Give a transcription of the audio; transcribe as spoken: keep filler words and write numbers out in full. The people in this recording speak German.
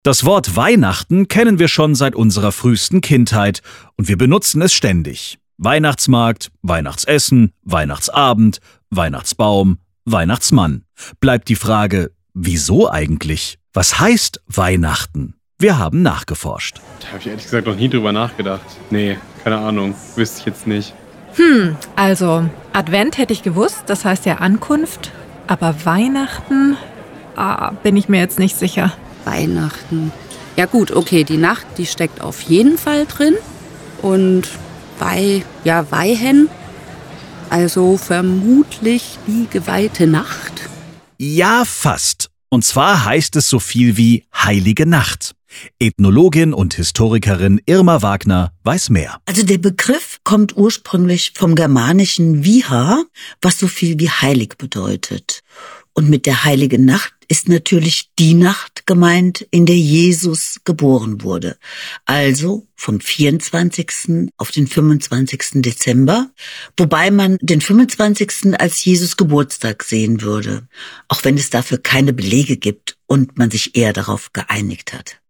Das Wort Weihnachten kennen wir schon seit unserer frühesten Kindheit und wir benutzen es ständig. Weihnachtsmarkt, Weihnachtsessen, Weihnachtsabend, Weihnachtsbaum, Weihnachtsmann. Bleibt die Frage, wieso eigentlich? Was heißt Weihnachten? Wir haben nachgeforscht. Da habe ich ehrlich gesagt noch nie drüber nachgedacht. Nee, keine Ahnung, wüsste ich jetzt nicht. Hm, also Advent hätte ich gewusst, das heißt ja Ankunft. Aber Weihnachten, ah, bin ich mir jetzt nicht sicher. Weihnachten. Ja gut, okay, die Nacht, die steckt auf jeden Fall drin. Und Weih, ja, Weihen, also vermutlich die geweihte Nacht. Ja, fast. Und zwar heißt es so viel wie Heilige Nacht. Ethnologin und Historikerin Irma Wagner weiß mehr. Also der Begriff kommt ursprünglich vom germanischen Viha, was so viel wie heilig bedeutet. Und mit der Heiligen Nacht ist natürlich die Nacht gemeint, in der Jesus geboren wurde. Also vom vierundzwanzigsten auf den fünfundzwanzigsten Dezember, wobei man den fünfundzwanzigsten als Jesus Geburtstag sehen würde, auch wenn es dafür keine Belege gibt und man sich eher darauf geeinigt hat.